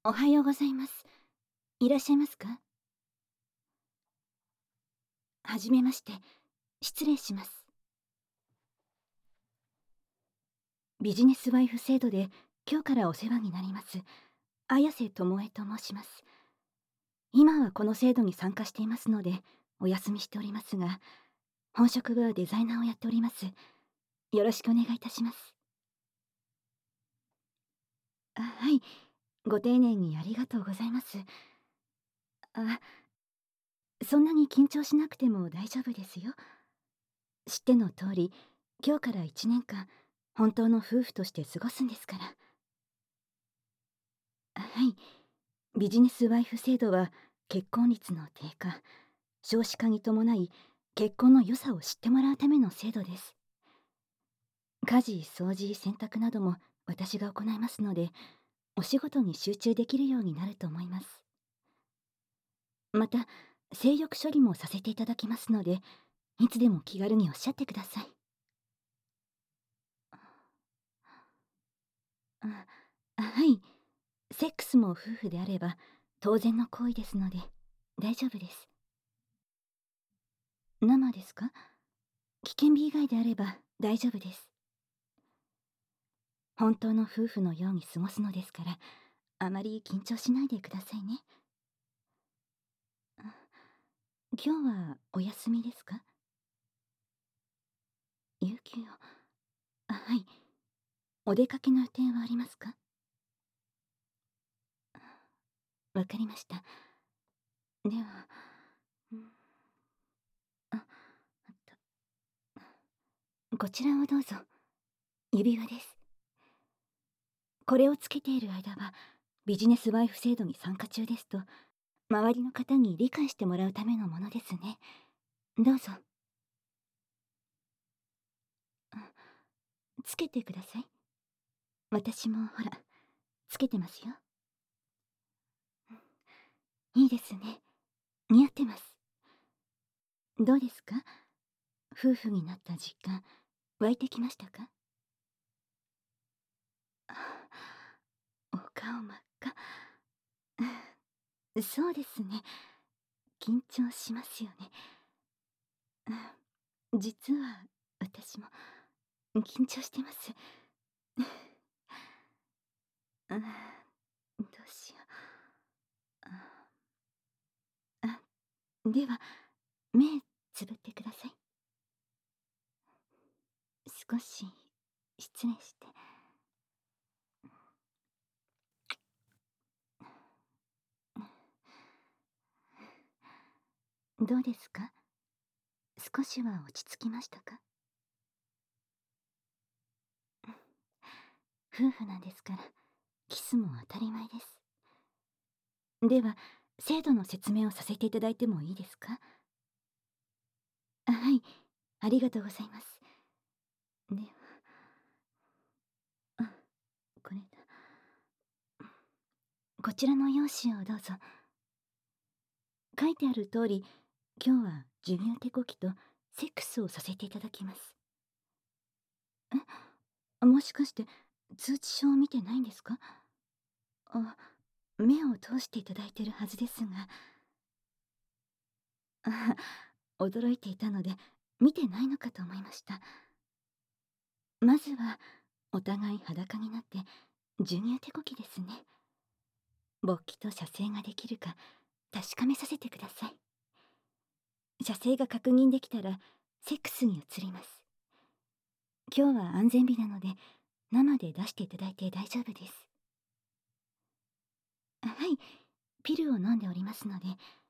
おはようございます。いらっしゃいますか？はじめまして。失礼します。ビジネスワイフ制度で今日からお世話になります。綾瀬智恵と申します。今はこの制度に参加していますので、お休みしておりますが、本職はデザイナーをやっております。よろしくお願いいたします。はい。ご丁寧にありがとうございます。あ、そんなに緊張しなくても大丈夫ですよ。知っての通り、今日から1年間、本当の夫婦として過ごすんですから。はい。ビジネスワイフ制度は結婚率の低下、少子化に伴い結婚の良さを知ってもらうための制度です。家事、掃除、洗濯なども私が行いますので、お仕事に集中できるようになると思います。また、性欲処理もさせていただきますので、いつでも気軽におっしゃってください。はい。セックスも夫婦であれば当然の行為ですので大丈夫です。生ですか？危険日以外であれば大丈夫です。本当の夫婦のように過ごすのですから、あまり緊張しないでくださいね。今日はお休みですか？有給を。はい。お出かけの予定はありますか？わかりました。では、うん、あ、あった。こちらをどうぞ。指輪です。これをつけている間はビジネスワイフ制度に参加中ですと周りの方に理解してもらうためのものですね。どうぞ。つけてください。私もほらつけてますよ。いいですね。似合ってます。どうですか？夫婦になった実感湧いてきましたか？あ、お顔真っ赤。そうですね。緊張しますよね。実は私も緊張してます。どうしよう。では目つぶってください。少し失礼して。どうですか？少しは落ち着きましたか？夫婦なんですからキスも当たり前です。では制度の説明をさせていただいてもいいですか？はい。ありがとうございます。では、これだ。こちらの用紙をどうぞ。書いてある通り、今日は授乳手こきとセックスをさせていただきます。もしかして通知書を見てないんですか？あ、目を通していただいてるはずですが。驚いていたので見てないのかと思いました。まずはお互い裸になって授乳手こきですね。勃起と射精ができるか確かめさせてください。射精が確認できたらセックスに移ります。今日は安全日なので生で出していただいて大丈夫です。はい。ピルを飲んでおりますので。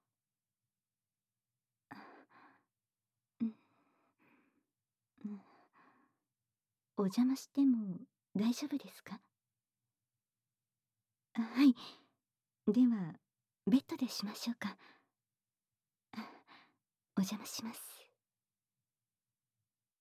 うんうん、お邪魔しても大丈夫ですか？はい。ではベッドでしましょうか。お邪魔します。